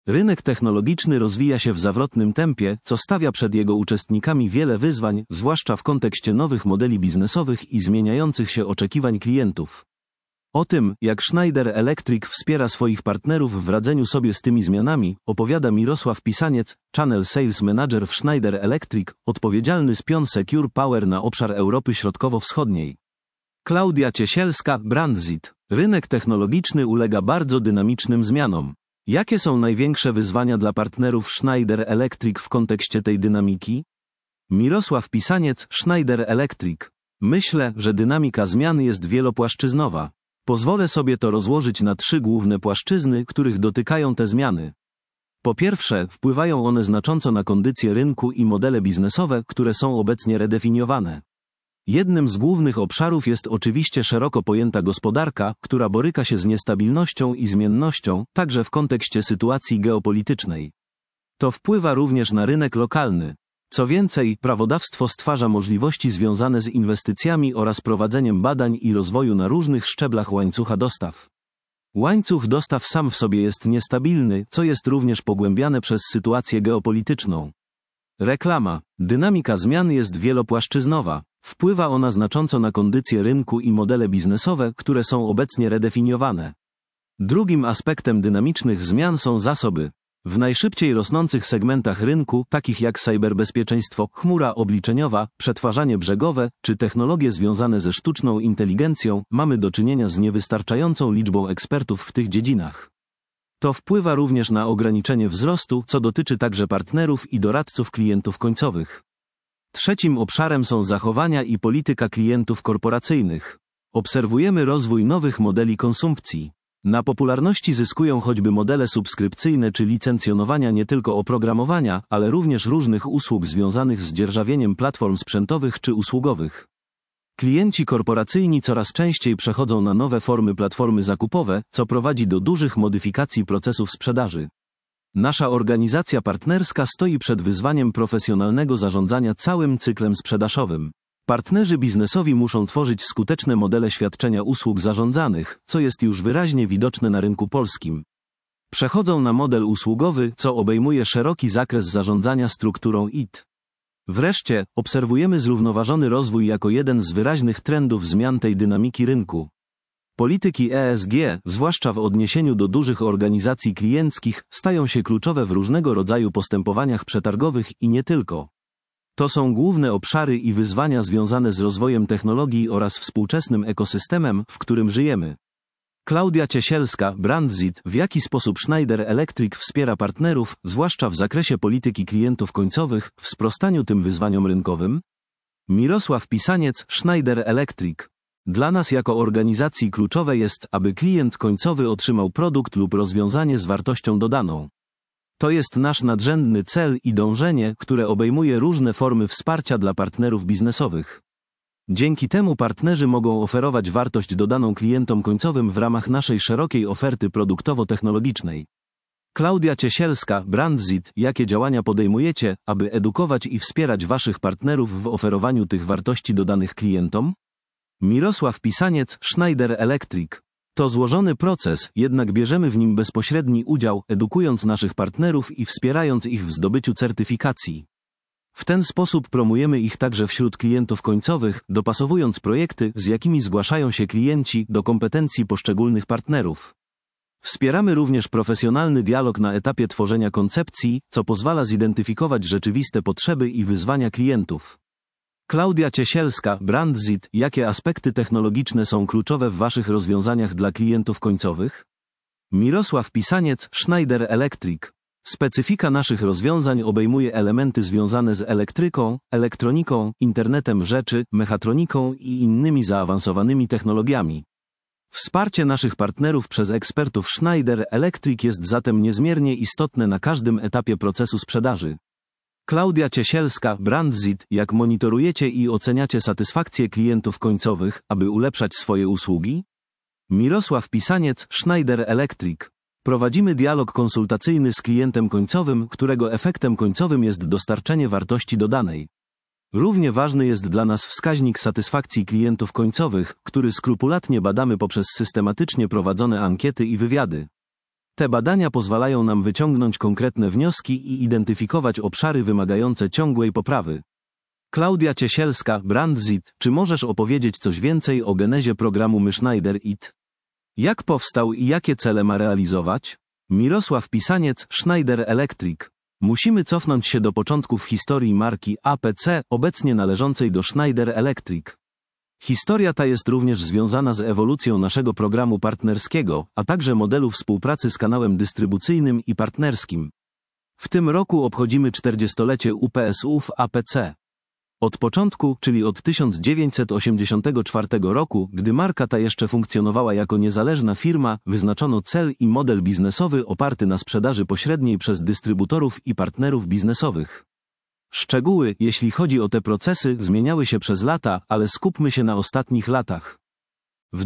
Rynek technologiczny rozwija się w zawrotnym tempie, co stawia przed jego uczestnikami wiele wyzwań, zwłaszcza w kontekście nowych modeli biznesowych i zmieniających się oczekiwań klientów. O tym, jak Schneider Electric wspiera swoich partnerów w radzeniu sobie z tymi zmianami, opowiada Mirosław Pisaniec, Channel Sales Manager w Schneider Electric, odpowiedzialny z pion Secure Power na obszar Europy Środkowo-Wschodniej. Klaudia Ciesielska, Brandsit. Rynek technologiczny ulega bardzo dynamicznym zmianom. Jakie są największe wyzwania dla partnerów Schneider Electric w kontekście tej dynamiki? Mirosław Pisaniec, Schneider Electric. Myślę, że dynamika zmian jest wielopłaszczyznowa. Pozwolę sobie to rozłożyć na 3 główne płaszczyzny, których dotykają te zmiany. Po pierwsze, wpływają one znacząco na kondycję rynku i modele biznesowe, które są obecnie redefiniowane. Jednym z głównych obszarów jest oczywiście szeroko pojęta gospodarka, która boryka się z niestabilnością i zmiennością, także w kontekście sytuacji geopolitycznej. To wpływa również na rynek lokalny. Co więcej, prawodawstwo stwarza możliwości związane z inwestycjami oraz prowadzeniem badań i rozwoju na różnych szczeblach łańcucha dostaw. Łańcuch dostaw sam w sobie jest niestabilny, co jest również pogłębiane przez sytuację geopolityczną. Reklama. Dynamika zmian jest wielopłaszczyznowa. Wpływa ona znacząco na kondycję rynku i modele biznesowe, które są obecnie redefiniowane. Drugim aspektem dynamicznych zmian są zasoby. W najszybciej rosnących segmentach rynku, takich jak cyberbezpieczeństwo, chmura obliczeniowa, przetwarzanie brzegowe, czy technologie związane ze sztuczną inteligencją, mamy do czynienia z niewystarczającą liczbą ekspertów w tych dziedzinach. To wpływa również na ograniczenie wzrostu, co dotyczy także partnerów i doradców klientów końcowych. Trzecim obszarem są zachowania i polityka klientów korporacyjnych. Obserwujemy rozwój nowych modeli konsumpcji. Na popularności zyskują choćby modele subskrypcyjne czy licencjonowania nie tylko oprogramowania, ale również różnych usług związanych z dzierżawieniem platform sprzętowych czy usługowych. Klienci korporacyjni coraz częściej przechodzą na nowe formy platformy zakupowe, co prowadzi do dużych modyfikacji procesów sprzedaży. Nasza organizacja partnerska stoi przed wyzwaniem profesjonalnego zarządzania całym cyklem sprzedażowym. Partnerzy biznesowi muszą tworzyć skuteczne modele świadczenia usług zarządzanych, co jest już wyraźnie widoczne na rynku polskim. Przechodzą na model usługowy, co obejmuje szeroki zakres zarządzania strukturą IT. Wreszcie, obserwujemy zrównoważony rozwój jako jeden z wyraźnych trendów zmian tej dynamiki rynku. Polityki ESG, zwłaszcza w odniesieniu do dużych organizacji klienckich, stają się kluczowe w różnego rodzaju postępowaniach przetargowych i nie tylko. To są główne obszary i wyzwania związane z rozwojem technologii oraz współczesnym ekosystemem, w którym żyjemy. Klaudia Ciesielska, Brandsit. W jaki sposób Schneider Electric wspiera partnerów, zwłaszcza w zakresie polityki klientów końcowych, w sprostaniu tym wyzwaniom rynkowym? Mirosław Pisaniec, Schneider Electric. Dla nas jako organizacji kluczowe jest, aby klient końcowy otrzymał produkt lub rozwiązanie z wartością dodaną. To jest nasz nadrzędny cel i dążenie, które obejmuje różne formy wsparcia dla partnerów biznesowych. Dzięki temu partnerzy mogą oferować wartość dodaną klientom końcowym w ramach naszej szerokiej oferty produktowo-technologicznej. Klaudia Ciesielska, Brandsit. Jakie działania podejmujecie, aby edukować i wspierać waszych partnerów w oferowaniu tych wartości dodanych klientom? Mirosław Pisaniec, Schneider Electric. To złożony proces, jednak bierzemy w nim bezpośredni udział, edukując naszych partnerów i wspierając ich w zdobyciu certyfikacji. W ten sposób promujemy ich także wśród klientów końcowych, dopasowując projekty, z jakimi zgłaszają się klienci, do kompetencji poszczególnych partnerów. Wspieramy również profesjonalny dialog na etapie tworzenia koncepcji, co pozwala zidentyfikować rzeczywiste potrzeby i wyzwania klientów. Klaudia Ciesielska, Brandsit. Jakie aspekty technologiczne są kluczowe w waszych rozwiązaniach dla klientów końcowych? Mirosław Pisaniec, Schneider Electric. Specyfika naszych rozwiązań obejmuje elementy związane z elektryką, elektroniką, internetem rzeczy, mechatroniką i innymi zaawansowanymi technologiami. Wsparcie naszych partnerów przez ekspertów Schneider Electric jest zatem niezmiernie istotne na każdym etapie procesu sprzedaży. Klaudia Ciesielska, Brandsit. Jak monitorujecie i oceniacie satysfakcję klientów końcowych, aby ulepszać swoje usługi? Mirosław Pisaniec, Schneider Electric. Prowadzimy dialog konsultacyjny z klientem końcowym, którego efektem końcowym jest dostarczenie wartości dodanej. Równie ważny jest dla nas wskaźnik satysfakcji klientów końcowych, który skrupulatnie badamy poprzez systematycznie prowadzone ankiety i wywiady. Te badania pozwalają nam wyciągnąć konkretne wnioski i identyfikować obszary wymagające ciągłej poprawy. Klaudia Ciesielska, BrandZit, czy możesz opowiedzieć coś więcej o genezie programu Schneider IT? Jak powstał i jakie cele ma realizować? Mirosław Pisaniec, Schneider Electric. Musimy cofnąć się do początków historii marki APC, obecnie należącej do Schneider Electric. Historia ta jest również związana z ewolucją naszego programu partnerskiego, a także modelu współpracy z kanałem dystrybucyjnym i partnerskim. W tym roku obchodzimy 40-lecie UPS-u w APC. Od początku, czyli od 1984 roku, gdy marka ta jeszcze funkcjonowała jako niezależna firma, wyznaczono cel i model biznesowy oparty na sprzedaży pośredniej przez dystrybutorów i partnerów biznesowych. Szczegóły, jeśli chodzi o te procesy, zmieniały się przez lata, ale skupmy się na ostatnich latach. W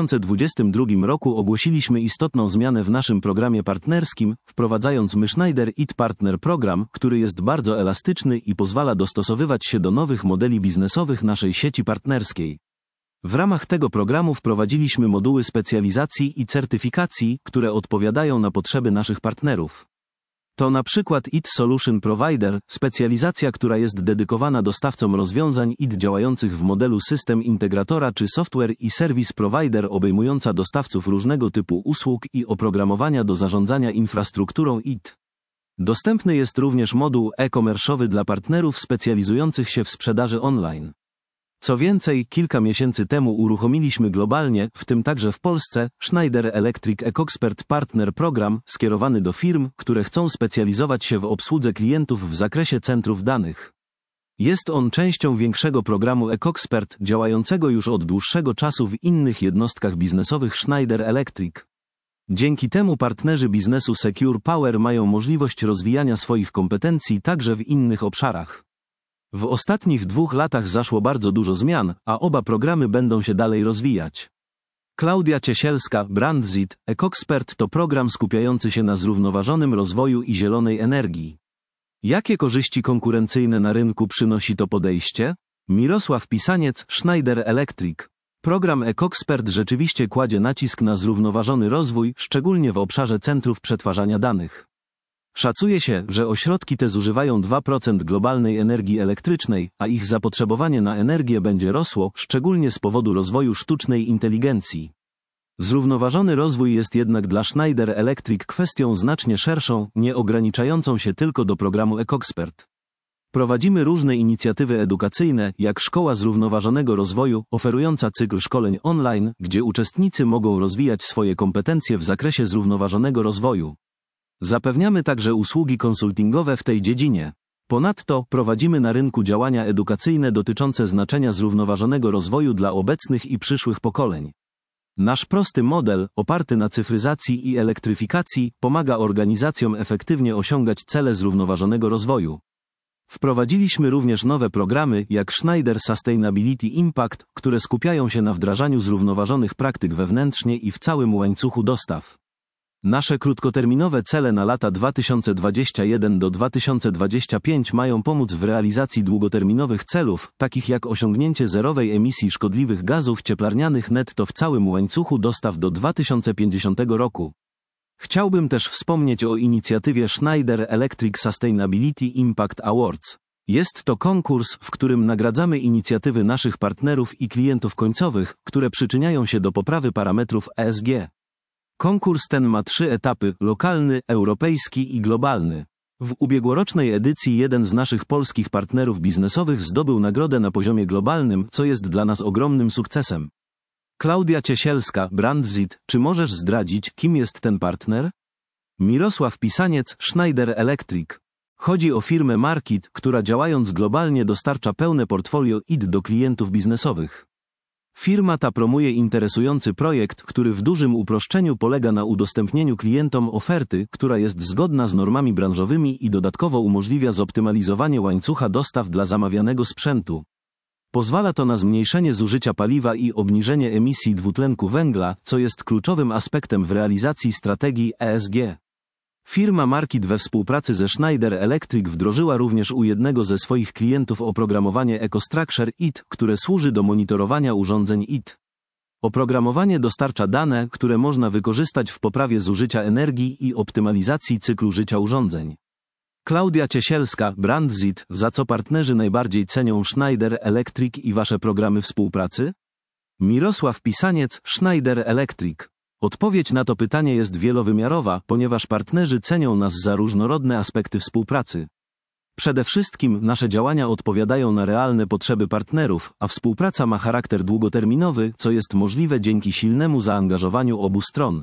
2022 roku ogłosiliśmy istotną zmianę w naszym programie partnerskim, wprowadzając Schneider IT Partner Program, który jest bardzo elastyczny i pozwala dostosowywać się do nowych modeli biznesowych naszej sieci partnerskiej. W ramach tego programu wprowadziliśmy moduły specjalizacji i certyfikacji, które odpowiadają na potrzeby naszych partnerów. To na przykład IT Solution Provider, specjalizacja, która jest dedykowana dostawcom rozwiązań IT działających w modelu system integratora czy software i service provider obejmująca dostawców różnego typu usług i oprogramowania do zarządzania infrastrukturą IT. Dostępny jest również moduł e-commerce'owy dla partnerów specjalizujących się w sprzedaży online. Co więcej, kilka miesięcy temu uruchomiliśmy globalnie, w tym także w Polsce, Schneider Electric EcoExpert Partner Program, skierowany do firm, które chcą specjalizować się w obsłudze klientów w zakresie centrów danych. Jest on częścią większego programu EcoExpert, działającego już od dłuższego czasu w innych jednostkach biznesowych Schneider Electric. Dzięki temu partnerzy biznesu Secure Power mają możliwość rozwijania swoich kompetencji także w innych obszarach. W ostatnich 2 latach zaszło bardzo dużo zmian, a oba programy będą się dalej rozwijać. Klaudia Ciesielska, BrandZit, EcoExpert to program skupiający się na zrównoważonym rozwoju i zielonej energii. Jakie korzyści konkurencyjne na rynku przynosi to podejście? Mirosław Pisaniec, Schneider Electric. Program EcoExpert rzeczywiście kładzie nacisk na zrównoważony rozwój, szczególnie w obszarze centrów przetwarzania danych. Szacuje się, że ośrodki te zużywają 2% globalnej energii elektrycznej, a ich zapotrzebowanie na energię będzie rosło, szczególnie z powodu rozwoju sztucznej inteligencji. Zrównoważony rozwój jest jednak dla Schneider Electric kwestią znacznie szerszą, nie ograniczającą się tylko do programu EcoExpert. Prowadzimy różne inicjatywy edukacyjne, jak Szkoła Zrównoważonego Rozwoju, oferująca cykl szkoleń online, gdzie uczestnicy mogą rozwijać swoje kompetencje w zakresie zrównoważonego rozwoju. Zapewniamy także usługi konsultingowe w tej dziedzinie. Ponadto prowadzimy na rynku działania edukacyjne dotyczące znaczenia zrównoważonego rozwoju dla obecnych i przyszłych pokoleń. Nasz prosty model, oparty na cyfryzacji i elektryfikacji, pomaga organizacjom efektywnie osiągać cele zrównoważonego rozwoju. Wprowadziliśmy również nowe programy, jak Schneider Sustainability Impact, które skupiają się na wdrażaniu zrównoważonych praktyk wewnętrznie i w całym łańcuchu dostaw. Nasze krótkoterminowe cele na lata 2021 do 2025 mają pomóc w realizacji długoterminowych celów, takich jak osiągnięcie zerowej emisji szkodliwych gazów cieplarnianych netto w całym łańcuchu dostaw do 2050 roku. Chciałbym też wspomnieć o inicjatywie Schneider Electric Sustainability Impact Awards. Jest to konkurs, w którym nagradzamy inicjatywy naszych partnerów i klientów końcowych, które przyczyniają się do poprawy parametrów ESG. Konkurs ten ma 3 etapy: lokalny, europejski i globalny. W ubiegłorocznej edycji jeden z naszych polskich partnerów biznesowych zdobył nagrodę na poziomie globalnym, co jest dla nas ogromnym sukcesem. Klaudia Ciesielska, BrandZit, czy możesz zdradzić, kim jest ten partner? Mirosław Pisaniec, Schneider Electric. Chodzi o firmę Markit, która działając globalnie dostarcza pełne portfolio IT do klientów biznesowych. Firma ta promuje interesujący projekt, który w dużym uproszczeniu polega na udostępnieniu klientom oferty, która jest zgodna z normami branżowymi i dodatkowo umożliwia zoptymalizowanie łańcucha dostaw dla zamawianego sprzętu. Pozwala to na zmniejszenie zużycia paliwa i obniżenie emisji dwutlenku węgla, co jest kluczowym aspektem w realizacji strategii ESG. Firma Markit we współpracy ze Schneider Electric wdrożyła również u jednego ze swoich klientów oprogramowanie EcoStruxure IT, które służy do monitorowania urządzeń IT. Oprogramowanie dostarcza dane, które można wykorzystać w poprawie zużycia energii i optymalizacji cyklu życia urządzeń. Klaudia Ciesielska, Brandsit, za co partnerzy najbardziej cenią Schneider Electric i Wasze programy współpracy? Mirosław Pisaniec, Schneider Electric. Odpowiedź na to pytanie jest wielowymiarowa, ponieważ partnerzy cenią nas za różnorodne aspekty współpracy. Przede wszystkim nasze działania odpowiadają na realne potrzeby partnerów, a współpraca ma charakter długoterminowy, co jest możliwe dzięki silnemu zaangażowaniu obu stron.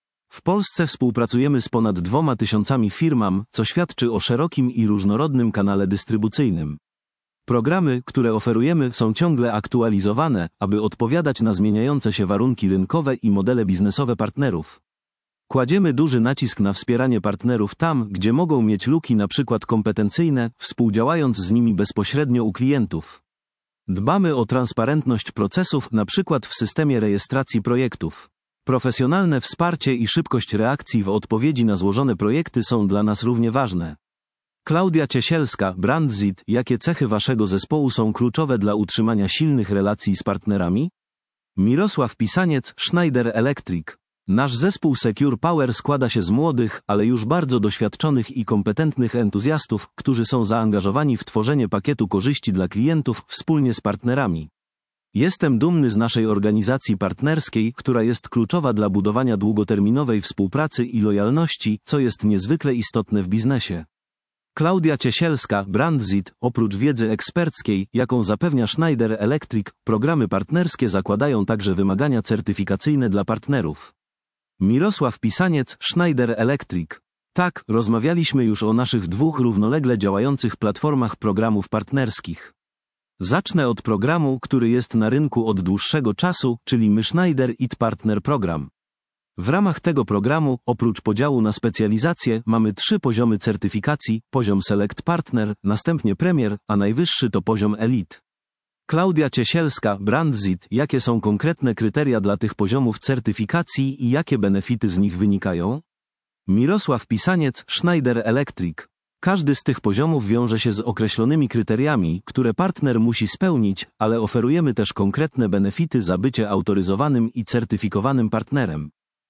W Polsce współpracujemy z ponad 2000 firmami, co świadczy o szerokim i różnorodnym kanale dystrybucyjnym. Programy, które oferujemy, są ciągle aktualizowane, aby odpowiadać na zmieniające się warunki rynkowe i modele biznesowe partnerów. Kładziemy duży nacisk na wspieranie partnerów tam, gdzie mogą mieć luki np. kompetencyjne, współdziałając z nimi bezpośrednio u klientów. Dbamy o transparentność procesów, np. w systemie rejestracji projektów. Profesjonalne wsparcie i szybkość reakcji w odpowiedzi na złożone projekty są dla nas równie ważne. Klaudia Ciesielska, Brandsit, jakie cechy Waszego zespołu są kluczowe dla utrzymania silnych relacji z partnerami? Mirosław Pisaniec, Schneider Electric. Nasz zespół Secure Power składa się z młodych, ale już bardzo doświadczonych i kompetentnych entuzjastów, którzy są zaangażowani w tworzenie pakietu korzyści dla klientów wspólnie z partnerami. Jestem dumny z naszej organizacji partnerskiej, która jest kluczowa dla budowania długoterminowej współpracy i lojalności, co jest niezwykle istotne w biznesie. Klaudia Ciesielska, Brandsit, oprócz wiedzy eksperckiej, jaką zapewnia Schneider Electric, programy partnerskie zakładają także wymagania certyfikacyjne dla partnerów. Mirosław Pisaniec, Schneider Electric. Tak, rozmawialiśmy już o naszych dwóch równolegle działających platformach programów partnerskich. Zacznę od programu, który jest na rynku od dłuższego czasu, czyli My Schneider IT Partner Program. W ramach tego programu, oprócz podziału na specjalizacje, mamy 3 poziomy certyfikacji, poziom Select Partner, następnie Premier, a najwyższy to poziom Elite. Klaudia Ciesielska, Brandsit, jakie są konkretne kryteria dla tych poziomów certyfikacji i jakie benefity z nich wynikają? Mirosław Pisaniec, Schneider Electric. Każdy z tych poziomów wiąże się z określonymi kryteriami, które partner musi spełnić, ale oferujemy też konkretne benefity za bycie autoryzowanym i certyfikowanym partnerem.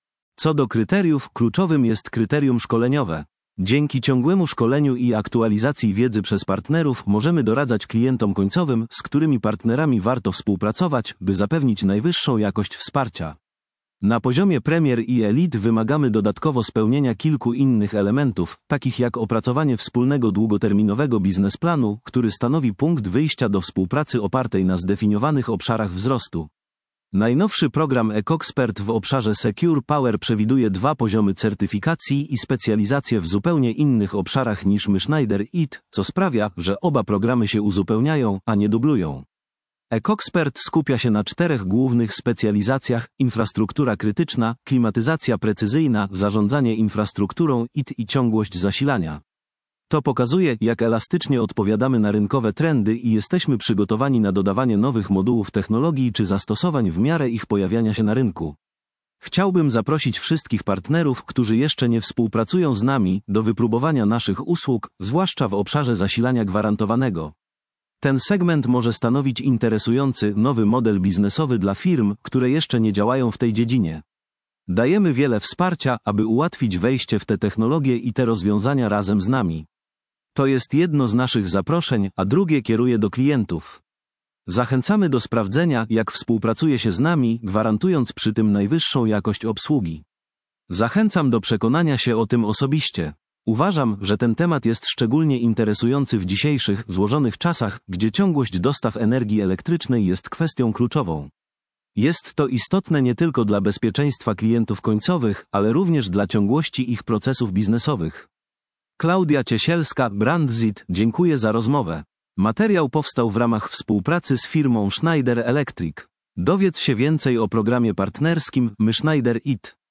Co do kryteriów, kluczowym jest kryterium szkoleniowe. Dzięki ciągłemu szkoleniu i aktualizacji wiedzy przez partnerów możemy doradzać klientom końcowym, z którymi partnerami warto współpracować, by zapewnić najwyższą jakość wsparcia. Na poziomie Premier i Elite wymagamy dodatkowo spełnienia kilku innych elementów, takich jak opracowanie wspólnego długoterminowego biznesplanu, który stanowi punkt wyjścia do współpracy opartej na zdefiniowanych obszarach wzrostu. Najnowszy program EcoXpert w obszarze Secure Power przewiduje 2 poziomy certyfikacji i specjalizację w zupełnie innych obszarach niż My Schneider IT, co sprawia, że oba programy się uzupełniają, a nie dublują. EcoXpert skupia się na 4 głównych specjalizacjach: infrastruktura krytyczna, klimatyzacja precyzyjna, zarządzanie infrastrukturą IT i ciągłość zasilania. To pokazuje, jak elastycznie odpowiadamy na rynkowe trendy i jesteśmy przygotowani na dodawanie nowych modułów technologii czy zastosowań w miarę ich pojawiania się na rynku. Chciałbym zaprosić wszystkich partnerów, którzy jeszcze nie współpracują z nami, do wypróbowania naszych usług, zwłaszcza w obszarze zasilania gwarantowanego. Ten segment może stanowić interesujący nowy model biznesowy dla firm, które jeszcze nie działają w tej dziedzinie. Dajemy wiele wsparcia, aby ułatwić wejście w te technologie i te rozwiązania razem z nami. To jest jedno z naszych zaproszeń, a drugie kieruje do klientów. Zachęcamy do sprawdzenia, jak współpracuje się z nami, gwarantując przy tym najwyższą jakość obsługi. Zachęcam do przekonania się o tym osobiście. Uważam, że ten temat jest szczególnie interesujący w dzisiejszych, złożonych czasach, gdzie ciągłość dostaw energii elektrycznej jest kwestią kluczową. Jest to istotne nie tylko dla bezpieczeństwa klientów końcowych, ale również dla ciągłości ich procesów biznesowych. Klaudia Ciesielska, Brandsit, dziękuję za rozmowę. Materiał powstał w ramach współpracy z firmą Schneider Electric. Dowiedz się więcej o programie partnerskim My Schneider IT.